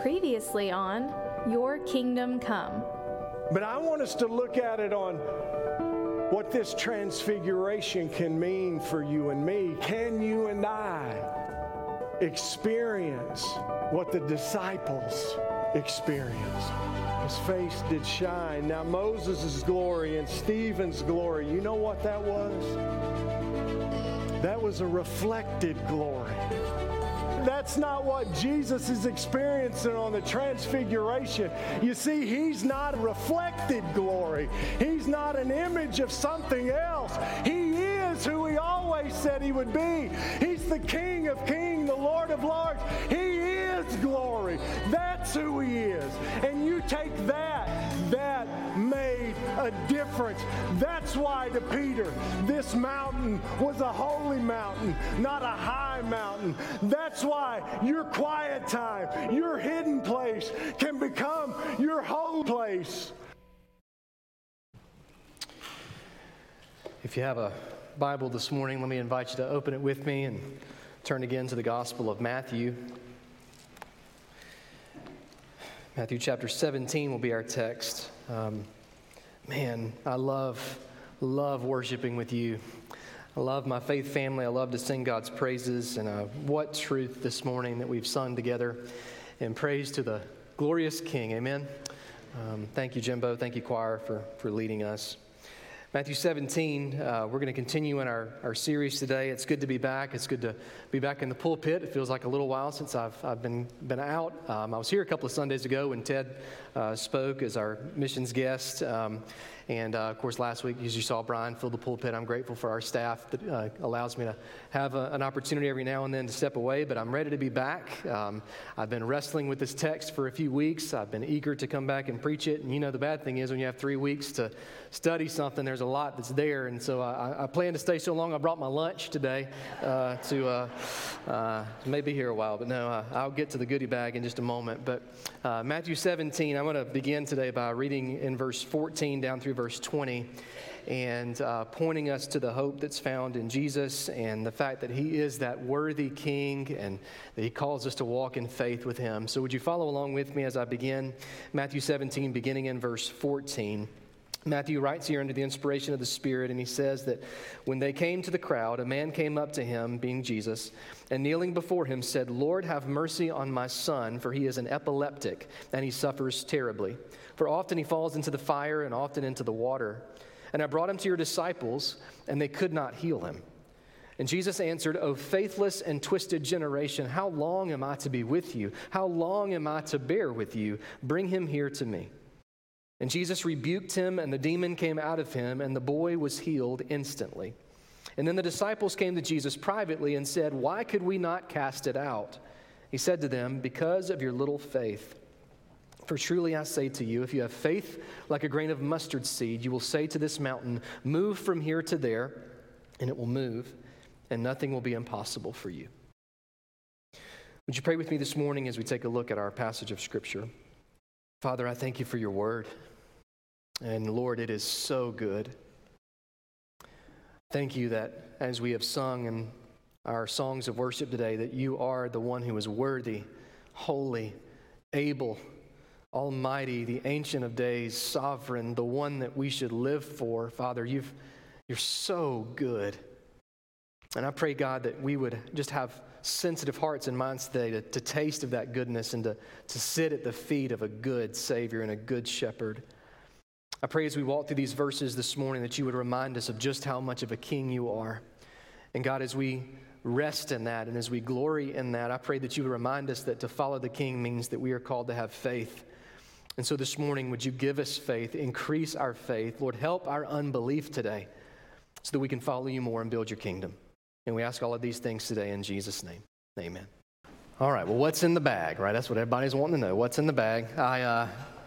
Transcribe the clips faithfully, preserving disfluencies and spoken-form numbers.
previously on Your Kingdom Come. But I want us to look at it on what this transfiguration can mean for you and me. Can you and I experience what the disciples experienced? His face did shine. Now Moses' glory and Stephen's glory, you know what that was? That was a reflected glory. That's not what Jesus is experiencing on the transfiguration. You see, he's not a reflected glory. He's not an image of something else. He is who he always said he would be. He's the King of Kings, the Lord of Lords. He is glory. That's who he is. And you take that, that made a difference. That's why to Peter, this mountain was a holy mountain, not a high mountain. That's why your quiet time, your hidden place can become your holy place. If you have a Bible this morning, let me invite you to open it with me and turn again to the Gospel of Matthew. Matthew chapter seventeen will be our text. Um, man, I love, love worshiping with you. I love my faith family. I love to sing God's praises. And uh, what truth this morning that we've sung together in praise to the glorious King. Amen. Um, thank you, Jimbo. Thank you, choir, for, for leading us. Matthew seventeen, uh, we're going to continue in our, our series today. It's good to be back. It's good to be back in the pulpit. It feels like a little while since I've I've been been out. Um, I was here a couple of Sundays ago when Ted uh, spoke as our missions guest. Um, and, uh, of course, last week, as you saw, Brian filled the pulpit. I'm grateful for our staff that uh, allows me to have a, an opportunity every now and then to step away. But I'm ready to be back. Um, I've been wrestling with this text for a few weeks. I've been eager to come back and preach it. And, you know, the bad thing is when you have three weeks to study something, there's a lot that's there. And so I, I plan to stay so long. I brought my lunch today uh, to uh, uh, maybe here a while. But no, uh, I'll get to the goodie bag in just a moment. But uh, Matthew seventeen, I'm going to begin today by reading in verse fourteen down through verse twenty and uh, pointing us to the hope that's found in Jesus and the fact that he is that worthy King and that he calls us to walk in faith with him. So would you follow along with me as I begin? Matthew seventeen, beginning in verse fourteen. Matthew writes here under the inspiration of the Spirit, and he says that when they came to the crowd, a man came up to him, being Jesus, and kneeling before him said, "Lord, have mercy on my son, for he is an epileptic, and he suffers terribly. For often he falls into the fire and often into the water. And I brought him to your disciples, and they could not heal him." And Jesus answered, "O faithless and twisted generation, how long am I to be with you? How long am I to bear with you? Bring him here to me." And Jesus rebuked him, and the demon came out of him, and the boy was healed instantly. And then the disciples came to Jesus privately and said, "Why could we not cast it out?" He said to them, "Because of your little faith. For truly I say to you, if you have faith like a grain of mustard seed, you will say to this mountain, 'Move from here to there,' and it will move, and nothing will be impossible for you." Would you pray with me this morning as we take a look at our passage of Scripture? Father, I thank you for your word. And Lord, it is so good. Thank you that as we have sung in our songs of worship today, that you are the one who is worthy, holy, able, almighty, the Ancient of Days, sovereign, the one that we should live for. Father, you've, you're so good. And I pray, God, that we would just have sensitive hearts and minds today to, to taste of that goodness and to, to sit at the feet of a good Savior and a good Shepherd. I pray as we walk through these verses this morning that you would remind us of just how much of a King you are. And God, as we rest in that and as we glory in that, I pray that you would remind us that to follow the King means that we are called to have faith. And so this morning, would you give us faith, increase our faith. Lord, help our unbelief today so that we can follow you more and build your kingdom. And we ask all of these things today in Jesus' name. Amen. All right, well, what's in the bag, right? That's what everybody's wanting to know. What's in the bag? I uh,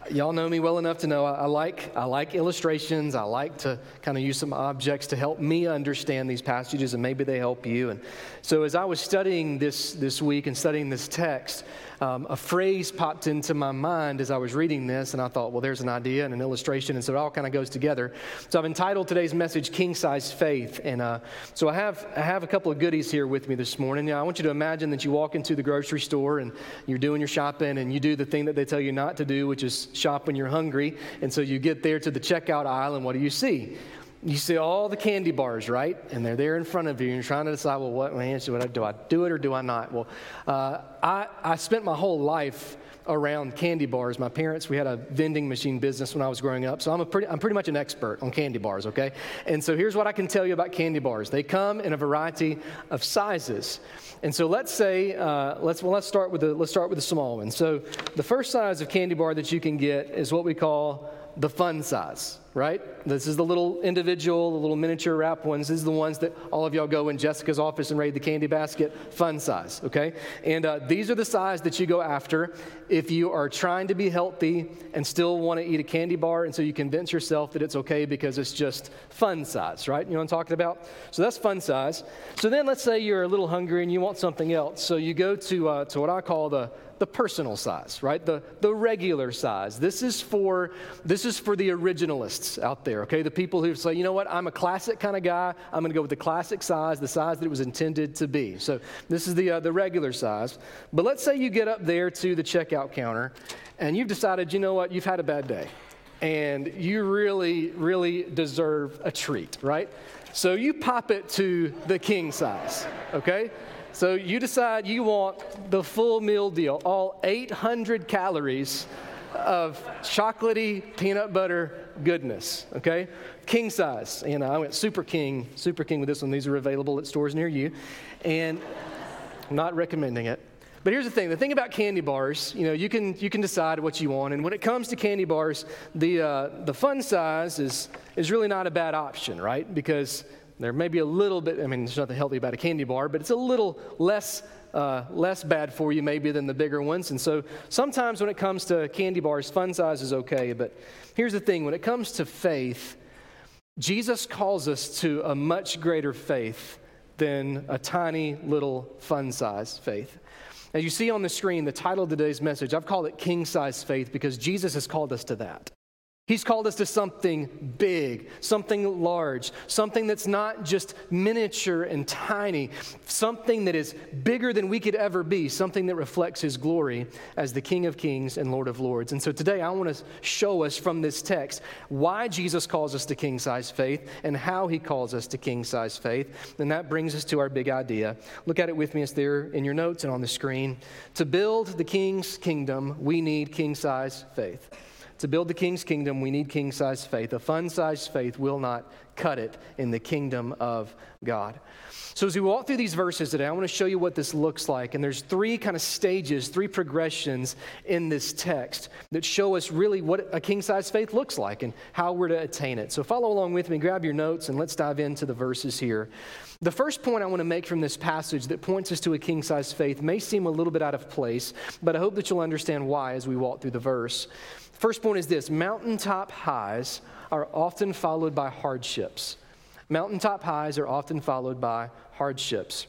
Y'all know me well enough to know I, I like I like illustrations. I like to kind of use some objects to help me understand these passages, and maybe they help you. And so as I was studying this this week and studying this text, um, a phrase popped into my mind as I was reading this, and I thought, well, there's an idea and an illustration, and so it all kind of goes together. So I've entitled today's message "King Size Faith," and uh, so I have I have a couple of goodies here with me this morning. Now, I want you to imagine that you walk into the grocery store and you're doing your shopping, and you do the thing that they tell you not to do, which is shop when you're hungry. And so you get there to the checkout aisle, and what do you see? You see all the candy bars, right? And they're there in front of you, and you're trying to decide, well, what man, should I, do I do it or do I not? Well, uh, I, I spent my whole life around candy bars. My parents, we had a vending machine business when I was growing up, so I'm a pretty, I'm pretty much an expert on candy bars, okay? And so here's what I can tell you about candy bars. They come in a variety of sizes. And so let's say, uh, let's well, let's start with the let's start with the small one. So the first size of candy bar that you can get is what we call the fun size, right? This is the little individual, the little miniature wrap ones. These are the ones that all of y'all go in Jessica's office and raid the candy basket, fun size, okay? And uh, these are the size that you go after if you are trying to be healthy and still want to eat a candy bar, and so you convince yourself that it's okay because it's just fun size, right? You know what I'm talking about? So that's fun size. So then let's say you're a little hungry and you want something else. So you go to uh, to what I call the the personal size, right? The the regular size. This is for this is for the originalists out there, okay? The people who say, you know what, I'm a classic kind of guy. I'm going to go with the classic size, the size that it was intended to be. So this is the uh, the regular size. But let's say you get up there to the checkout counter, and you've decided, you know what, you've had a bad day, and you really, really deserve a treat, right? So you pop it to the king size, okay? So you decide you want the full meal deal, all eight hundred calories of chocolatey peanut butter goodness, okay? King size. And I went super king, super king with this one. These are available at stores near you. And I'm not recommending it. But here's the thing. The thing about candy bars, you know, you can you can decide what you want. And when it comes to candy bars, the uh, the fun size is is really not a bad option, right? Because there may be a little bit, I mean, there's nothing healthy about a candy bar, but it's a little less uh, less bad for you maybe than the bigger ones. And so sometimes when it comes to candy bars, fun size is okay. But here's the thing. When it comes to faith, Jesus calls us to a much greater faith than a tiny little fun size faith. As you see on the screen, the title of today's message, I've called it King Size Faith because Jesus has called us to that. He's called us to something big, something large, something that's not just miniature and tiny, something that is bigger than we could ever be, something that reflects His glory as the King of Kings and Lord of Lords. And so today I want to show us from this text why Jesus calls us to king-size faith and how He calls us to king-size faith. And that brings us to our big idea. Look at it with me. It's there in your notes and on the screen. To build the King's kingdom, we need king-size faith. To build the King's kingdom, we need king-size faith. A fun-sized faith will not cut it in the kingdom of God. So as we walk through these verses today, I want to show you what this looks like. And there's three kind of stages, three progressions in this text that show us really what a king-size faith looks like and how we're to attain it. So follow along with me, grab your notes, and let's dive into the verses here. The first point I want to make from this passage that points us to a king-size faith may seem a little bit out of place, but I hope that you'll understand why as we walk through the verse. First point is this: mountaintop highs are often followed by hardships. Mountaintop highs are often followed by hardships.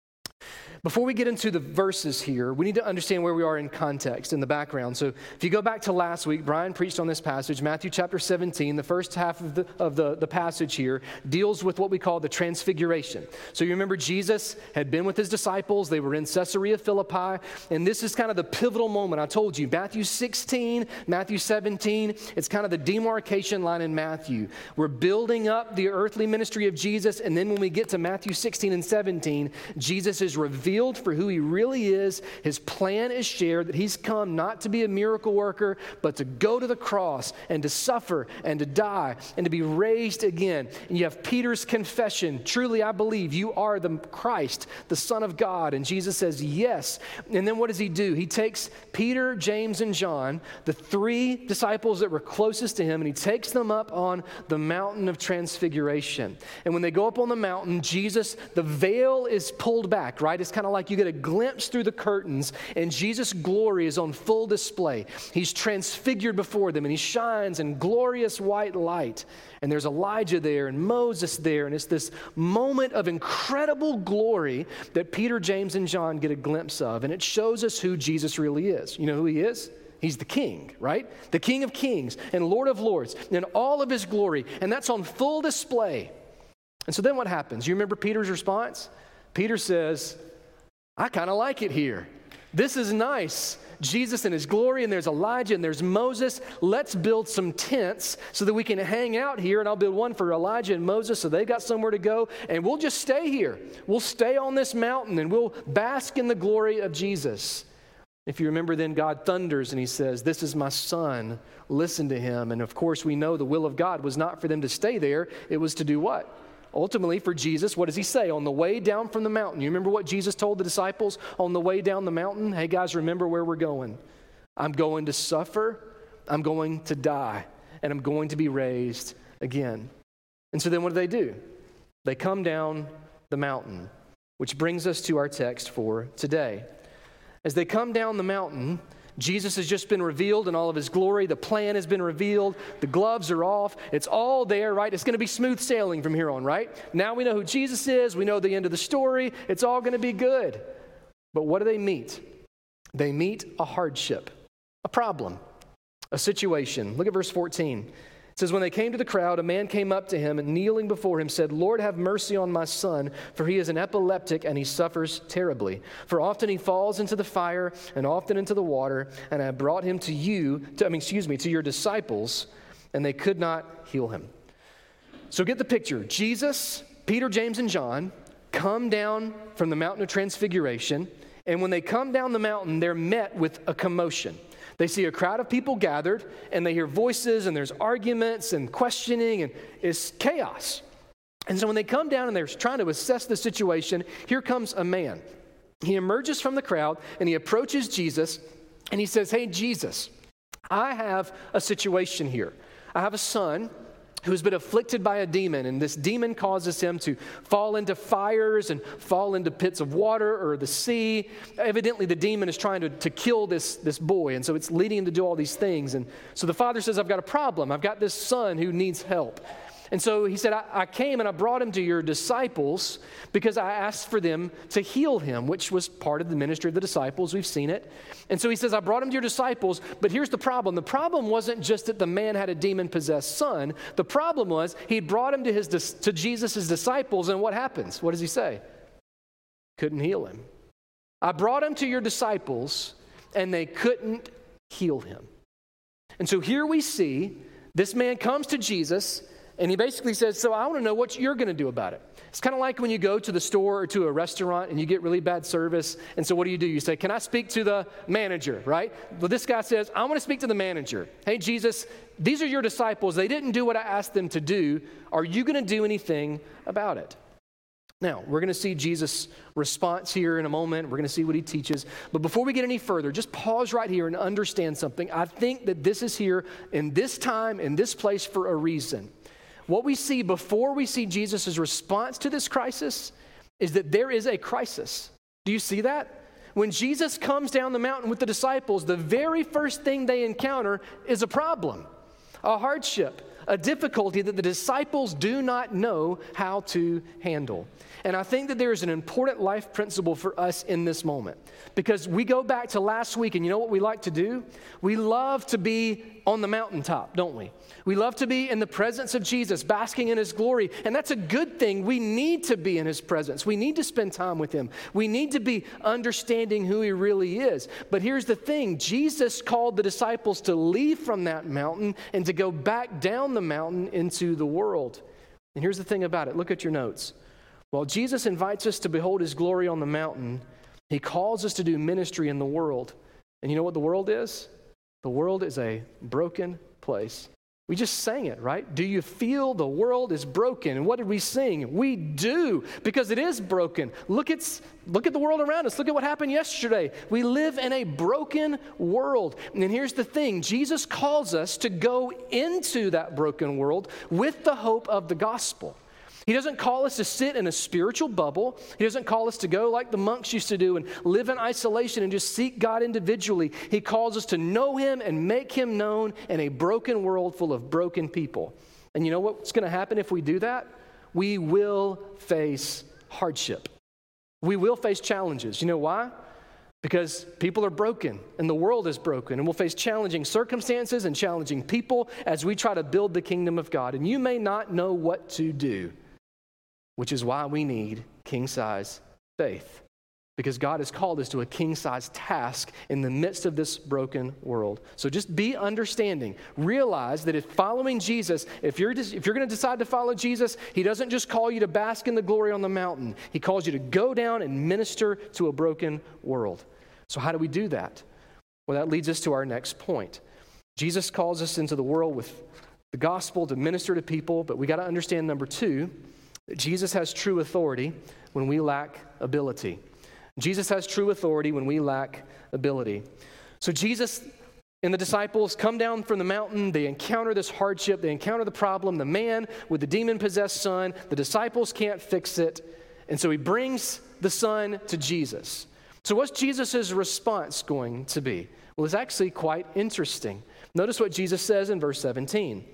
Before we get into the verses here, we need to understand where we are in context, in the background. So if you go back to last week, Brian preached on this passage, Matthew chapter seventeen. The first half of the of the, the passage here deals with what we call the transfiguration. So you remember Jesus had been with His disciples. They were in Caesarea Philippi. And this is kind of the pivotal moment. I told you, Matthew sixteen, Matthew seventeen, it's kind of the demarcation line in Matthew. We're building up the earthly ministry of Jesus. And then when we get to Matthew sixteen and seventeen, Jesus is revealed for who He really is. His plan is shared, that He's come not to be a miracle worker, but to go to the cross and to suffer and to die and to be raised again. And you have Peter's confession, truly I believe you are the Christ, the Son of God. And Jesus says, yes. And then what does He do? He takes Peter, James, and John, the three disciples that were closest to Him, and He takes them up on the mountain of transfiguration. And when they go up on the mountain, Jesus, the veil is pulled back, right? It's kind kind of like you get a glimpse through the curtains, and Jesus' glory is on full display. He's transfigured before them, and he shines in glorious white light. And there's Elijah there and Moses there, and it's this moment of incredible glory that Peter, James, and John get a glimpse of, and it shows us who Jesus really is. You know who he is? He's the King, right? The King of Kings and Lord of Lords in all of his glory, and that's on full display. And so then what happens? You remember Peter's response? Peter says, I kind of like it here. This is nice. Jesus in his glory, and there's Elijah, and there's Moses. Let's build some tents so that we can hang out here, and I'll build one for Elijah and Moses so they've got somewhere to go, and we'll just stay here. We'll stay on this mountain, and we'll bask in the glory of Jesus. If you remember, then God thunders, and he says, this is my son. Listen to him. And of course, we know the will of God was not for them to stay there. It was to do what? Ultimately, for Jesus, what does he say? On the way down from the mountain, you remember what Jesus told the disciples on the way down the mountain? Hey, guys, remember where we're going. I'm going to suffer, I'm going to die, and I'm going to be raised again. And so then what do they do? They come down the mountain, which brings us to our text for today. As they come down the mountain, Jesus has just been revealed in all of his glory. The plan has been revealed. The gloves are off. It's all there, right? It's going to be smooth sailing from here on, right? Now we know who Jesus is. We know the end of the story. It's all going to be good. But what do they meet? They meet a hardship, a problem, a situation. Look at verse fourteen. It says, when they came to the crowd, a man came up to him and kneeling before him said, Lord, have mercy on my son, for he is an epileptic and he suffers terribly. For often he falls into the fire and often into the water, and I brought him to you, to, I mean, excuse me, to your disciples, and they could not heal him. So get the picture. Jesus, Peter, James, and John come down from the mountain of transfiguration, and when they come down the mountain, they're met with a commotion. They see a crowd of people gathered, and they hear voices, and there's arguments and questioning, and it's chaos. And so when they come down and they're trying to assess the situation, here comes a man. He emerges from the crowd, and he approaches Jesus, and he says, hey, Jesus, I have a situation here. I have a son who's been afflicted by a demon, and this demon causes him to fall into fires and fall into pits of water or the sea. Evidently, the demon is trying to, to kill this, this boy, and so it's leading him to do all these things. And so the father says, I've got a problem. I've got this son who needs help. And so he said, I, I came and I brought him to your disciples because I asked for them to heal him, which was part of the ministry of the disciples. We've seen it. And so he says, I brought him to your disciples, but here's the problem. The problem wasn't just that the man had a demon-possessed son. The problem was he brought him to, his, to Jesus' disciples, and what happens? What does he say? Couldn't heal him. I brought him to your disciples, and they couldn't heal him. And so here we see this man comes to Jesus, and he basically says, so I want to know what you're going to do about it. It's kind of like when you go to the store or to a restaurant and you get really bad service. And so what do you do? You say, can I speak to the manager, right? Well, this guy says, I want to speak to the manager. Hey, Jesus, these are your disciples. They didn't do what I asked them to do. Are you going to do anything about it? Now, we're going to see Jesus' response here in a moment. We're going to see what he teaches. But before we get any further, just pause right here and understand something. I think that this is here in this time, in this place for a reason. What we see before we see Jesus' response to this crisis is that there is a crisis. Do you see that? When Jesus comes down the mountain with the disciples, the very first thing they encounter is a problem, a hardship, a difficulty that the disciples do not know how to handle. And I think that there is an important life principle for us in this moment, because we go back to last week, and you know what we like to do? We love to be on the mountaintop, don't we? We love to be in the presence of Jesus, basking in his glory, and that's a good thing. We need to be in his presence. We need to spend time with him. We need to be understanding who he really is. But here's the thing. Jesus called the disciples to leave from that mountain and to go back down the mountain into the world. And here's the thing about it. Look at your notes. While Jesus invites us to behold his glory on the mountain, he calls us to do ministry in the world. And you know what the world is? The world is a broken place. We just sang it, right? Do you feel the world is broken? And what did we sing? We do, because it is broken. Look at, look at the world around us. Look at what happened yesterday. We live in a broken world. And here's the thing. Jesus calls us to go into that broken world with the hope of the gospel. He doesn't call us to sit in a spiritual bubble. He doesn't call us to go like the monks used to do and live in isolation and just seek God individually. He calls us to know him and make him known in a broken world full of broken people. And you know what's going to happen if we do that? We will face hardship. We will face challenges. You know why? Because people are broken and the world is broken, and we'll face challenging circumstances and challenging people as we try to build the kingdom of God. And you may not know what to do, which is why we need king-size faith. Because God has called us to a king-size task in the midst of this broken world. So just be understanding. Realize that if following Jesus, if you're, if you're going to decide to follow Jesus, he doesn't just call you to bask in the glory on the mountain. He calls you to go down and minister to a broken world. So how do we do that? Well, that leads us to our next point. Jesus calls us into the world with the gospel to minister to people, but we got to understand, number two, that Jesus has true authority when we lack ability. Jesus has true authority when we lack ability. So Jesus and the disciples come down from the mountain. They encounter this hardship. They encounter the problem. The man with the demon-possessed son, the disciples can't fix it. And so he brings the son to Jesus. So what's Jesus' response going to be? Well, it's actually quite interesting. Notice what Jesus says in verse seventeen.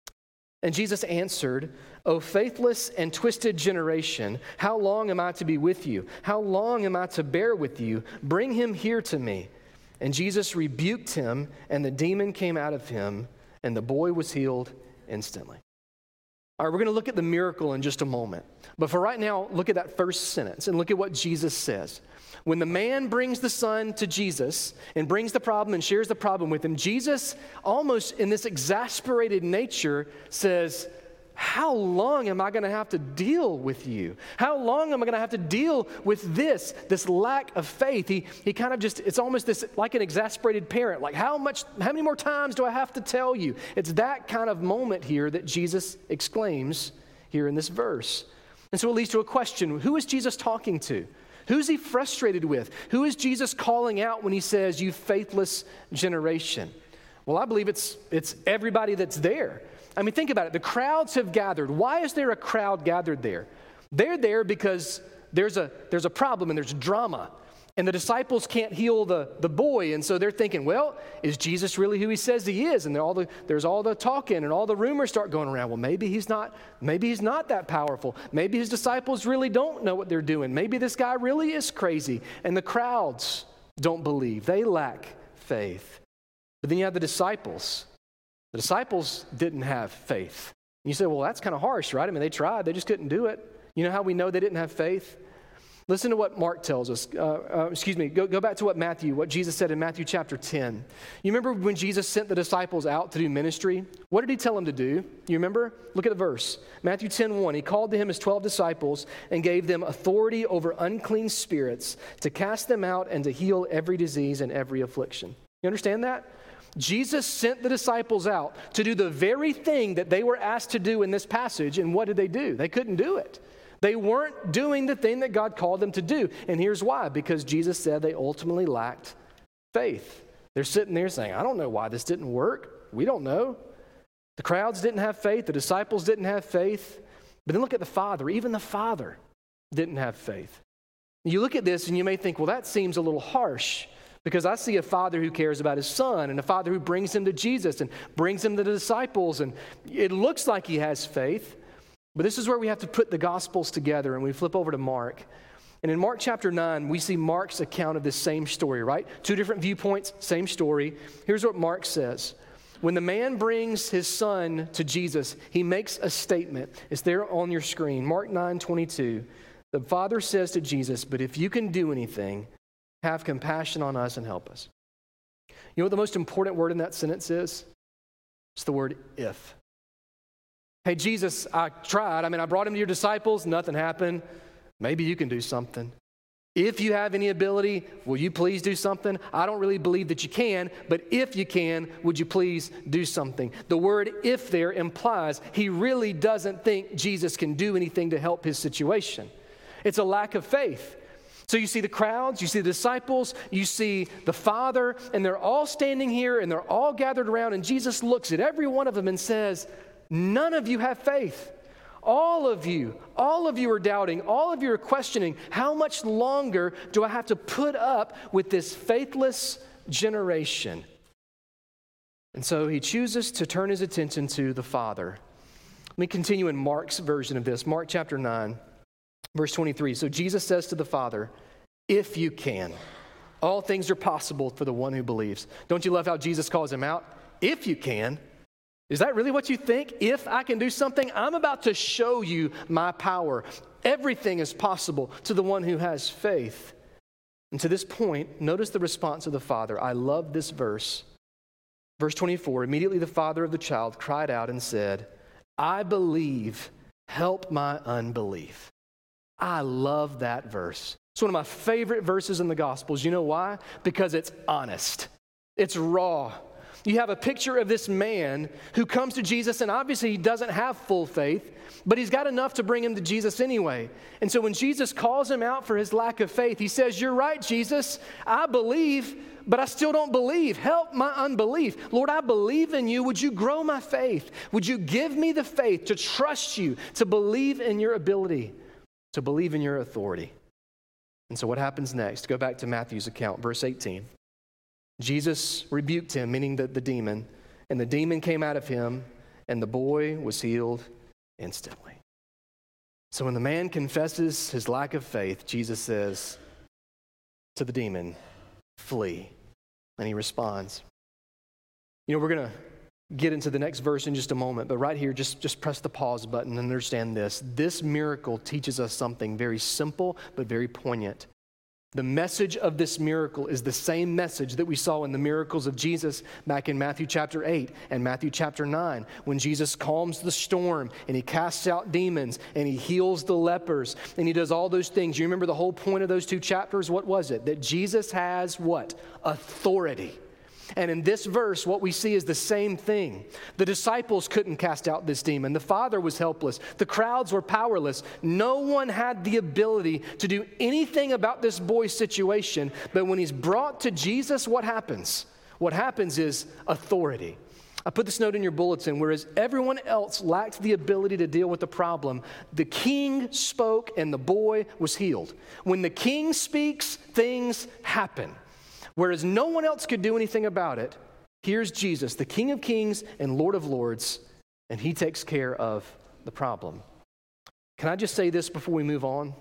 And Jesus answered, O faithless and twisted generation, how long am I to be with you? How long am I to bear with you? Bring him here to me. And Jesus rebuked him, and the demon came out of him, and the boy was healed instantly. All right, we're going to look at the miracle in just a moment. But for right now, look at that first sentence and look at what Jesus says. When the man brings the son to Jesus and brings the problem and shares the problem with him, Jesus, almost in this exasperated nature, says, how long am I going to have to deal with you? How long am I going to have to deal with this, this lack of faith? He, he kind of just, it's almost this like an exasperated parent. Like, how much, how many more times do I have to tell you? It's that kind of moment here that Jesus exclaims here in this verse. And so it leads to a question. Who is Jesus talking to? Who's he frustrated with? Who is Jesus calling out when he says, you faithless generation? Well, I believe it's, it's everybody that's there. I mean, think about it. The crowds have gathered. Why is there a crowd gathered there? They're there because there's a, there's a problem and there's drama. And the disciples can't heal the, the boy. And so they're thinking, well, is Jesus really who he says he is? And all the, there's all the talking and all the rumors start going around. Well, maybe he's not, maybe he's not that powerful. Maybe his disciples really don't know what they're doing. Maybe this guy really is crazy. And the crowds don't believe. They lack faith. But then you have the disciples. The disciples didn't have faith. And you say, well, that's kind of harsh, right? I mean, they tried. They just couldn't do it. You know how we know they didn't have faith? Listen to what Mark tells us. Uh, uh, excuse me, go, go back to what Matthew, what Jesus said in Matthew chapter ten. You remember when Jesus sent the disciples out to do ministry? What did he tell them to do? You remember? Look at the verse. Matthew ten one. He called to him his twelve disciples and gave them authority over unclean spirits to cast them out and to heal every disease and every affliction. You understand that? Jesus sent the disciples out to do the very thing that they were asked to do in this passage, and what did they do? They couldn't do it. They weren't doing the thing that God called them to do. And here's why. Because Jesus said they ultimately lacked faith. They're sitting there saying, I don't know why this didn't work. We don't know. The crowds didn't have faith. The disciples didn't have faith. But then look at the Father. Even the Father didn't have faith. You look at this and you may think, well, that seems a little harsh. Because I see a father who cares about his son and a father who brings him to Jesus and brings him to the disciples. And it looks like he has faith. But this is where we have to put the Gospels together, and we flip over to Mark. And in Mark chapter nine, we see Mark's account of this same story, right? Two different viewpoints, same story. Here's what Mark says. When the man brings his son to Jesus, he makes a statement. It's there on your screen. Mark nine twenty-two. The father says to Jesus, but if you can do anything, have compassion on us and help us. You know what the most important word in that sentence is? It's the word if. Hey, Jesus, I tried. I mean, I brought him to your disciples. Nothing happened. Maybe you can do something. If you have any ability, will you please do something? I don't really believe that you can, but if you can, would you please do something? The word if there implies he really doesn't think Jesus can do anything to help his situation. It's a lack of faith. So you see the crowds, you see the disciples, you see the Father, and they're all standing here and they're all gathered around, and Jesus looks at every one of them and says, none of you have faith. All of you, all of you are doubting, all of you are questioning, how much longer do I have to put up with this faithless generation? And so he chooses to turn his attention to the Father. Let me continue in Mark's version of this, Mark chapter nine, verse twenty-three. So Jesus says to the Father, if you can, all things are possible for the one who believes. Don't you love how Jesus calls him out? If you can. Is that really what you think? If I can do something, I'm about to show you my power. Everything is possible to the one who has faith. And to this point, notice the response of the Father. I love this verse. Verse twenty-four, immediately the father of the child cried out and said, I believe, help my unbelief. I love that verse. It's one of my favorite verses in the Gospels. You know why? Because it's honest. It's raw. You have a picture of this man who comes to Jesus, and obviously he doesn't have full faith, but he's got enough to bring him to Jesus anyway. And so when Jesus calls him out for his lack of faith, he says, you're right, Jesus. I believe, but I still don't believe. Help my unbelief. Lord, I believe in you. Would you grow my faith? Would you give me the faith to trust you, to believe in your ability, to believe in your authority? And so what happens next? Go back to Matthew's account, verse eighteen. Jesus rebuked him, meaning the, the demon, and the demon came out of him, and the boy was healed instantly. So when the man confesses his lack of faith, Jesus says to the demon, flee. And he responds. You know, we're going to get into the next verse in just a moment, but right here, just, just press the pause button and understand this. This miracle teaches us something very simple but very poignant. The message of this miracle is the same message that we saw in the miracles of Jesus back in Matthew chapter eight and Matthew chapter nine, when Jesus calms the storm and he casts out demons and he heals the lepers and he does all those things. You remember the whole point of those two chapters? What was it? That Jesus has what? Authority. And in this verse, what we see is the same thing. The disciples couldn't cast out this demon. The Father was helpless. The crowds were powerless. No one had the ability to do anything about this boy's situation. But when he's brought to Jesus, what happens? What happens is authority. I put this note in your bulletin. Whereas everyone else lacked the ability to deal with the problem, the king spoke and the boy was healed. When the king speaks, things happen. Whereas no one else could do anything about it, here's Jesus, the King of Kings and Lord of Lords, and he takes care of the problem. Can I just say this before we move on?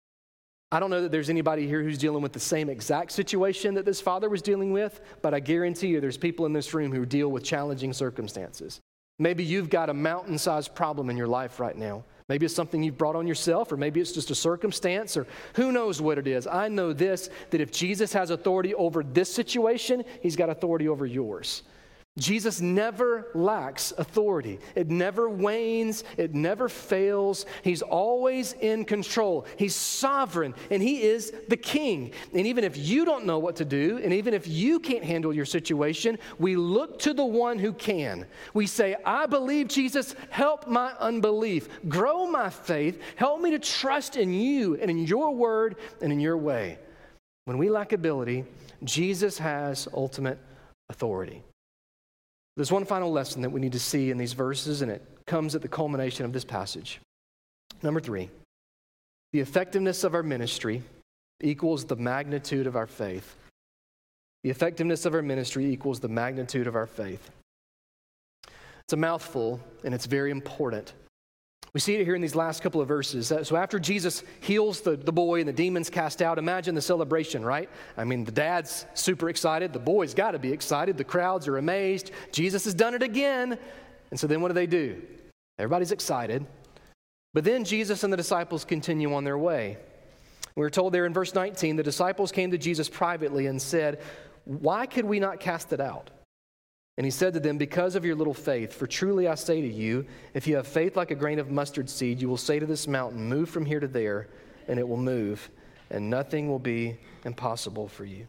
I don't know that there's anybody here who's dealing with the same exact situation that this father was dealing with, but I guarantee you there's people in this room who deal with challenging circumstances. Maybe you've got a mountain-sized problem in your life right now. Maybe it's something you've brought on yourself, or maybe it's just a circumstance, or who knows what it is. I know this, that if Jesus has authority over this situation, he's got authority over yours. Jesus never lacks authority. It never wanes. It never fails. He's always in control. He's sovereign, and he is the king. And even if you don't know what to do, and even if you can't handle your situation, we look to the one who can. We say, I believe, Jesus, help my unbelief. Grow my faith. Help me to trust in you and in your word and in your way. When we lack ability, Jesus has ultimate authority. There's one final lesson that we need to see in these verses, and it comes at the culmination of this passage. Number three, the effectiveness of our ministry equals the magnitude of our faith. The effectiveness of our ministry equals the magnitude of our faith. It's a mouthful, and it's very important. We see it here in these last couple of verses. So after Jesus heals the, the boy and the demons cast out, imagine the celebration, right? I mean, the dad's super excited. The boy's got to be excited. The crowds are amazed. Jesus has done it again. And so then what do they do? Everybody's excited. But then Jesus and the disciples continue on their way. We're told there in verse nineteen, the disciples came to Jesus privately and said, why could we not cast it out? And he said to them, because of your little faith, for truly I say to you, if you have faith like a grain of mustard seed, you will say to this mountain, move from here to there, and it will move, and nothing will be impossible for you.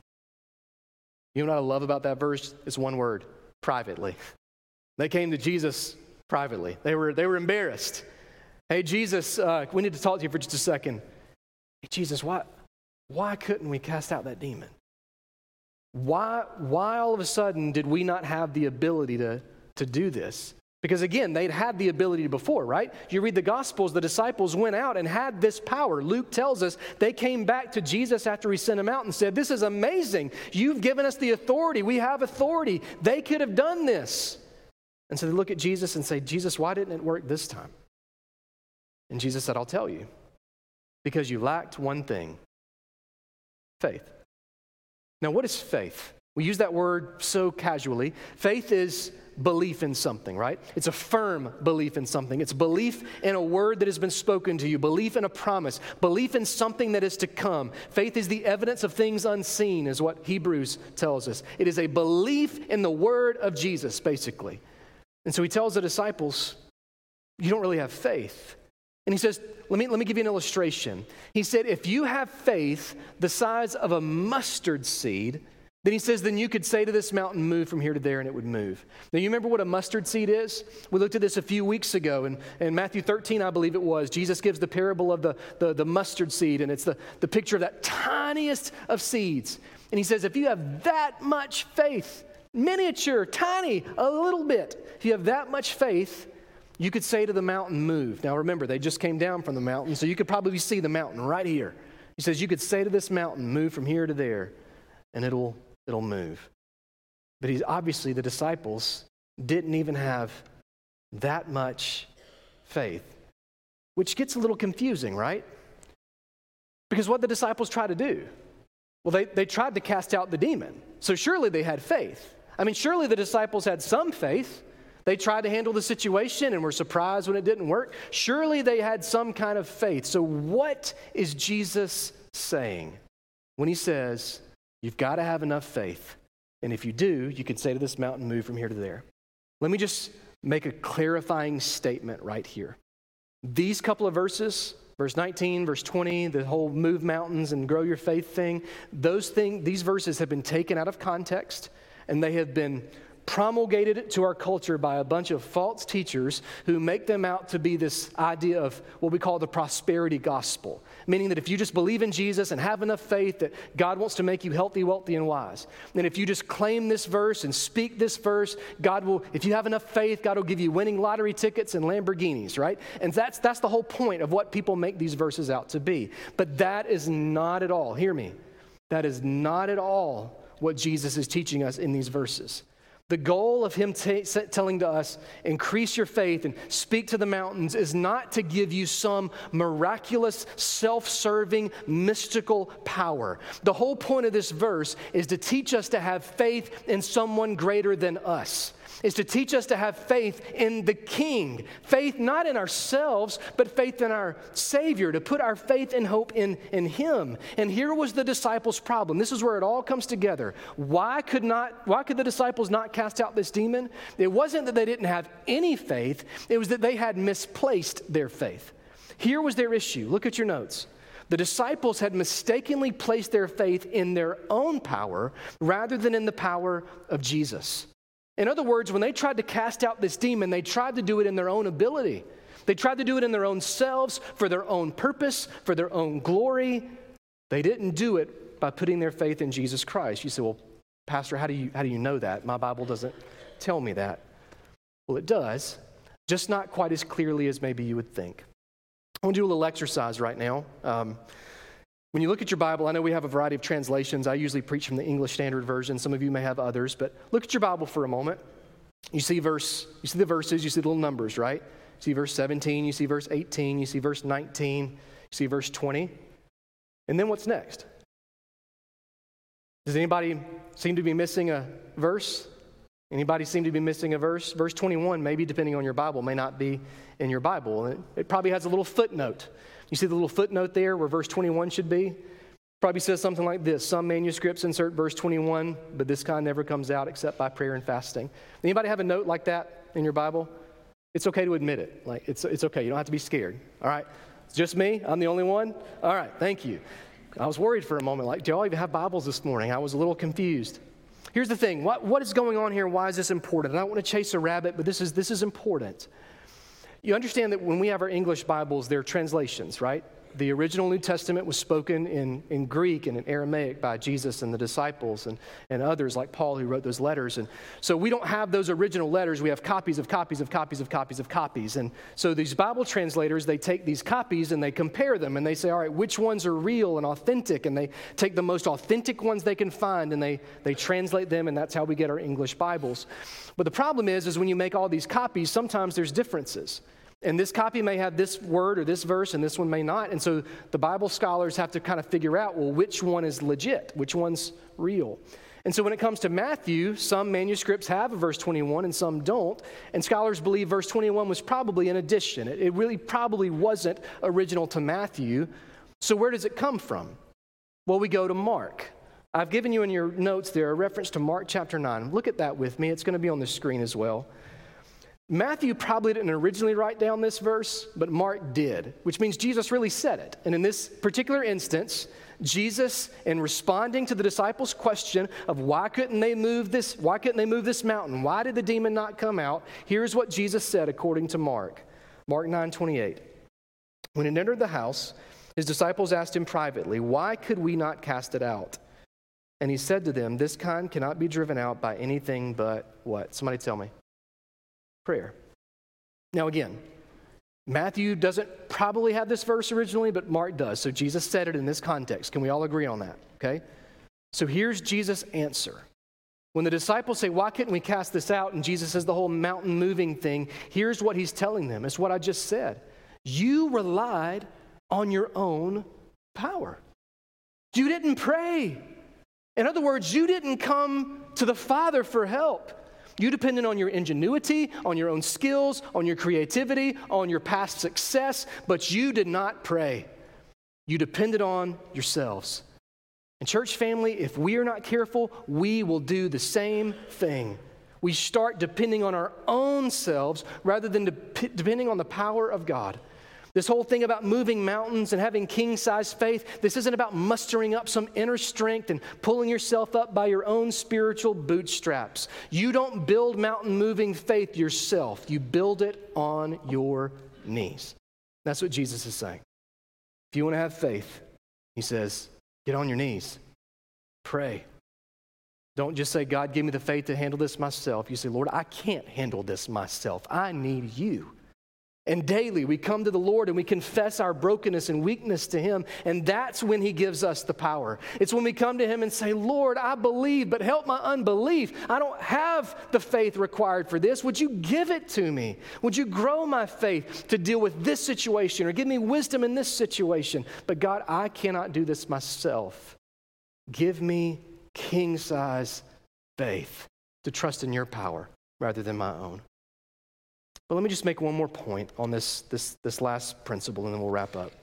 You know what I love about that verse? It's one word, privately. They came to Jesus privately. They were, they were embarrassed. Hey, Jesus, uh, we need to talk to you for just a second. Hey, Jesus, why, why couldn't we cast out that demon? Why, why all of a sudden did we not have the ability to, to do this? Because again, they'd had the ability before, right? You read the Gospels, the disciples went out and had this power. Luke tells us they came back to Jesus after he sent them out and said, this is amazing. You've given us the authority. We have authority. They could have done this. And so they look at Jesus and say, Jesus, why didn't it work this time? And Jesus said, I'll tell you. Because you lacked one thing, faith. Now, what is faith? We use that word so casually. Faith is belief in something, right? It's a firm belief in something. It's belief in a word that has been spoken to you, belief in a promise, belief in something that is to come. Faith is the evidence of things unseen, is what Hebrews tells us. It is a belief in the word of Jesus, basically. And so he tells the disciples, you don't really have faith. And he says, let me, let me give you an illustration. He said, if you have faith the size of a mustard seed, then he says, then you could say to this mountain, move from here to there, and it would move. Now, you remember what a mustard seed is? We looked at this a few weeks ago, and in Matthew thirteen, I believe it was, Jesus gives the parable of the, the, the mustard seed, and it's the, the picture of that tiniest of seeds. And he says, if you have that much faith, miniature, tiny, a little bit, if you have that much faith, you could say to the mountain, move. Now, remember, they just came down from the mountain, so you could probably see the mountain right here. He says, you could say to this mountain, move from here to there, and it'll It'll move. But he's obviously, the disciples didn't even have that much faith, which gets a little confusing, right? Because what the disciples try to do? Well, they, they tried to cast out the demon. So surely they had faith. I mean, surely the disciples had some faith. They tried to handle the situation and were surprised when it didn't work. Surely they had some kind of faith. So what is Jesus saying when he says, you've got to have enough faith. And if you do, you can say to this mountain, move from here to there. Let me just make a clarifying statement right here. These couple of verses, verse nineteen, verse twenty, the whole move mountains and grow your faith thing, those things, these verses have been taken out of context, and they have been promulgated to our culture by a bunch of false teachers who make them out to be this idea of what we call the prosperity gospel, meaning that if you just believe in Jesus and have enough faith that God wants to make you healthy, wealthy, and wise, and if you just claim this verse and speak this verse, God will, if you have enough faith, God will give you winning lottery tickets and Lamborghinis, right? And that's that's the whole point of what people make these verses out to be. But that is not at all, hear me, that is not at all what Jesus is teaching us in these verses. The goal of him t- telling to us, increase your faith and speak to the mountains, is not to give you some miraculous, self-serving, mystical power. The whole point of this verse is to teach us to have faith in someone greater than us. Is to teach us to have faith in the King. Faith not in ourselves, but faith in our Savior, to put our faith and hope in, in Him. And here was the disciples' problem. This is where it all comes together. Why could not, why could the disciples not cast out this demon? It wasn't that they didn't have any faith. It was that they had misplaced their faith. Here was their issue. Look at your notes. The disciples had mistakenly placed their faith in their own power rather than in the power of Jesus. In other words, when they tried to cast out this demon, they tried to do it in their own ability. They tried to do it in their own selves, for their own purpose, for their own glory. They didn't do it by putting their faith in Jesus Christ. You say, well, Pastor, how do you, how do you know that? My Bible doesn't tell me that. Well, it does, just not quite as clearly as maybe you would think. I want to do a little exercise right now. Um, When you look at your Bible, I know we have a variety of translations. I usually preach from the English Standard Version. Some of you may have others, but look at your Bible for a moment. You see verse, you see the verses, you see the little numbers, right? You see verse seventeen, you see verse eighteen, you see verse nineteen, you see verse twenty. And then what's next? Does anybody seem to be missing a verse? Anybody seem to be missing a verse? Verse twenty-one, maybe depending on your Bible, may not be in your Bible. It, it probably has a little footnote. You see the little footnote there where verse twenty-one should be? Probably says something like this. Some manuscripts insert verse twenty-one, but this kind never comes out except by prayer and fasting. Anybody have a note like that in your Bible? It's okay to admit it. Like it's it's okay. You don't have to be scared. All right? It's just me? I'm the only one? All right. Thank you. I was worried for a moment. Like, do y'all even have Bibles this morning? I was a little confused. Here's the thing. What, what is going on here? Why is this important? I don't want to chase a rabbit, but this is this is important. You understand that when we have our English Bibles, they're translations, right? The original New Testament was spoken in, in Greek and in Aramaic by Jesus and the disciples and, and others like Paul who wrote those letters. And so we don't have those original letters. We have copies of copies of copies of copies of copies. And so these Bible translators, they take these copies and they compare them and they say, all right, which ones are real and authentic? And they take the most authentic ones they can find and they, they translate them, and that's how we get our English Bibles. But the problem is, is when you make all these copies, sometimes there's differences. And this copy may have this word or this verse, and this one may not. And so the Bible scholars have to kind of figure out, well, which one is legit? Which one's real? And so when it comes to Matthew, some manuscripts have a verse twenty-one and some don't. And scholars believe verse twenty-one was probably an addition. It, it really probably wasn't original to Matthew. So where does it come from? Well, we go to Mark. I've given you in your notes there a reference to Mark chapter nine. Look at that with me. It's going to be on the screen as well. Matthew probably didn't originally write down this verse, but Mark did, which means Jesus really said it. And in this particular instance, Jesus, in responding to the disciples' question of why couldn't they move this, why couldn't they move this mountain? Why did the demon not come out? Here's what Jesus said according to Mark. Mark nine twenty-eight. When it entered the house, his disciples asked him privately, why could we not cast it out? And he said to them, this kind cannot be driven out by anything but what? Somebody tell me. Prayer. Now again, Matthew doesn't probably have this verse originally, but Mark does. So Jesus said it in this context. Can we all agree on that? Okay? So here's Jesus' answer. When the disciples say, why couldn't we cast this out? And Jesus says the whole mountain moving thing. Here's what he's telling them. It's what I just said. You relied on your own power. You didn't pray. In other words, you didn't come to the Father for help. You depended on your ingenuity, on your own skills, on your creativity, on your past success, but you did not pray. You depended on yourselves. And church family, if we are not careful, we will do the same thing. We start depending on our own selves rather than de- depending on the power of God. This whole thing about moving mountains and having king-size faith, this isn't about mustering up some inner strength and pulling yourself up by your own spiritual bootstraps. You don't build mountain-moving faith yourself. You build it on your knees. That's what Jesus is saying. If you want to have faith, he says, get on your knees. Pray. Don't just say, God, give me the faith to handle this myself. You say, Lord, I can't handle this myself. I need you. And daily we come to the Lord and we confess our brokenness and weakness to him, and that's when he gives us the power. It's when we come to him and say, Lord, I believe, but help my unbelief. I don't have the faith required for this. Would you give it to me? Would you grow my faith to deal with this situation or give me wisdom in this situation? But God, I cannot do this myself. Give me king-size faith to trust in your power rather than my own. But let me just make one more point on this, this, this last principle, and then we'll wrap up.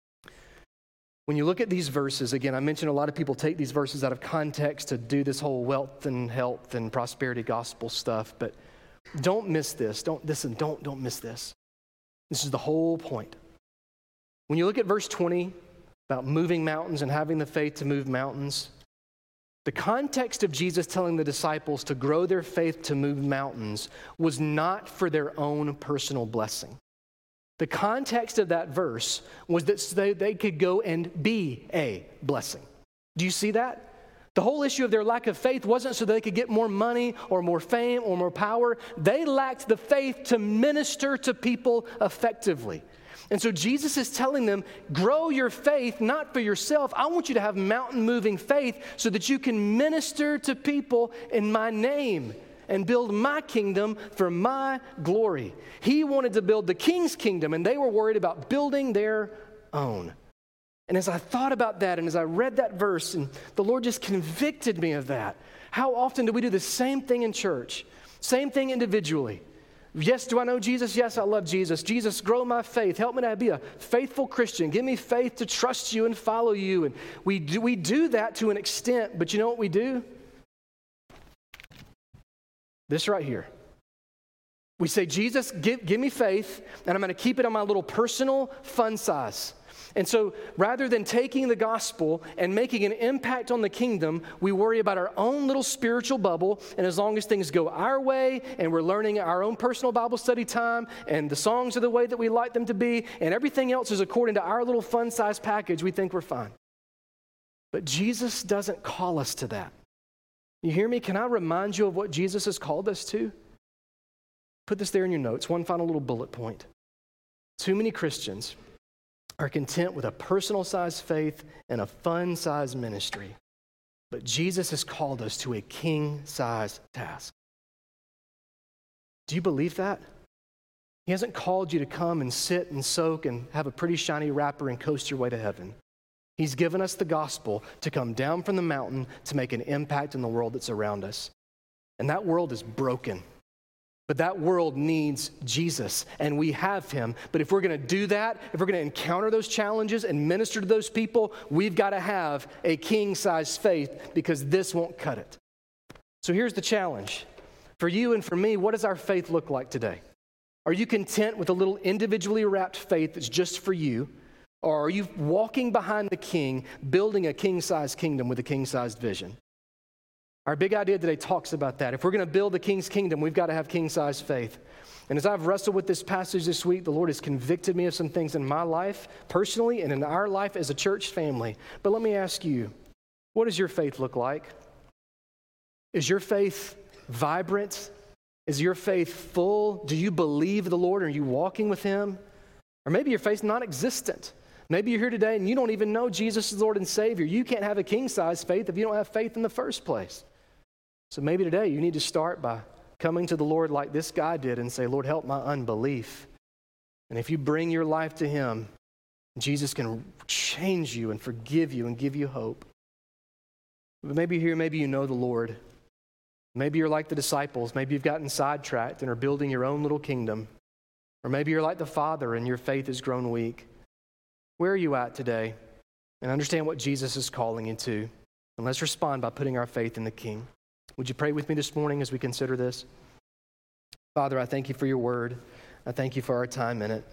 When you look at these verses, again, I mentioned a lot of people take these verses out of context to do this whole wealth and health and prosperity gospel stuff, but don't miss this. Don't listen, don't, don't miss this. This is the whole point. When you look at verse twenty about moving mountains and having the faith to move mountains, the context of Jesus telling the disciples to grow their faith to move mountains was not for their own personal blessing. The context of that verse was that they, they could go and be a blessing. Do you see that? The whole issue of their lack of faith wasn't so they could get more money or more fame or more power. They lacked the faith to minister to people effectively. And so Jesus is telling them, grow your faith, not for yourself. I want you to have mountain-moving faith so that you can minister to people in my name and build my kingdom for my glory. He wanted to build the king's kingdom, and they were worried about building their own. And as I thought about that, and as I read that verse, and the Lord just convicted me of that, how often do we do the same thing in church? Same thing individually. Yes, do I know Jesus? Yes, I love Jesus. Jesus, grow my faith. Help me to be a faithful Christian. Give me faith to trust you and follow you. And we do, we do that to an extent, but you know what we do? This right here. We say, Jesus, give, give me faith, and I'm going to keep it on my little personal fun size. And so rather than taking the gospel and making an impact on the kingdom, we worry about our own little spiritual bubble. And as long as things go our way and we're learning our own personal Bible study time and the songs are the way that we like them to be and everything else is according to our little fun-sized package, we think we're fine. But Jesus doesn't call us to that. You hear me? Can I remind you of what Jesus has called us to? Put this there in your notes. One final little bullet point. Too many Christians are content with a personal-sized faith and a fun-sized ministry. But Jesus has called us to a king-sized task. Do you believe that? He hasn't called you to come and sit and soak and have a pretty shiny wrapper and coast your way to heaven. He's given us the gospel to come down from the mountain to make an impact in the world that's around us. And that world is broken. But that world needs Jesus, and we have him. But if we're going to do that, if we're going to encounter those challenges and minister to those people, we've got to have a king-sized faith because this won't cut it. So here's the challenge. For you and for me, what does our faith look like today? Are you content with a little individually wrapped faith that's just for you? Or are you walking behind the king, building a king-sized kingdom with a king-sized vision? Our big idea today talks about that. If we're going to build the king's kingdom, we've got to have king-sized faith. And as I've wrestled with this passage this week, the Lord has convicted me of some things in my life, personally, and in our life as a church family. But let me ask you, what does your faith look like? Is your faith vibrant? Is your faith full? Do you believe the Lord? Are you walking with him? Or maybe your faith's non-existent. Maybe you're here today and you don't even know Jesus is Lord and Savior. You can't have a king-sized faith if you don't have faith in the first place. So maybe today you need to start by coming to the Lord like this guy did and say, Lord, help my unbelief. And if you bring your life to him, Jesus can change you and forgive you and give you hope. But maybe you're here, maybe you know the Lord. Maybe you're like the disciples. Maybe you've gotten sidetracked and are building your own little kingdom. Or maybe you're like the Father and your faith has grown weak. Where are you at today? And understand what Jesus is calling you to. And let's respond by putting our faith in the King. Would you pray with me this morning as we consider this? Father, I thank you for your word. I thank you for our time in it.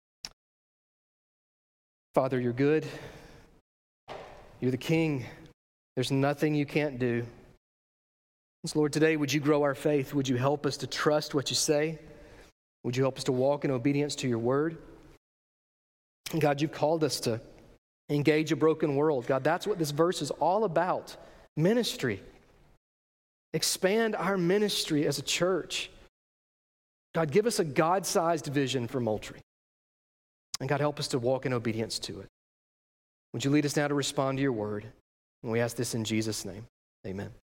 Father, you're good. You're the King. There's nothing you can't do. So Lord, today would you grow our faith? Would you help us to trust what you say? Would you help us to walk in obedience to your word? And God, you've called us to engage a broken world. God, that's what this verse is all about. Ministry. Expand our ministry as a church. God, give us a God-sized vision for Moultrie. And God, help us to walk in obedience to it. Would you lead us now to respond to your word? And we ask this in Jesus' name. Amen.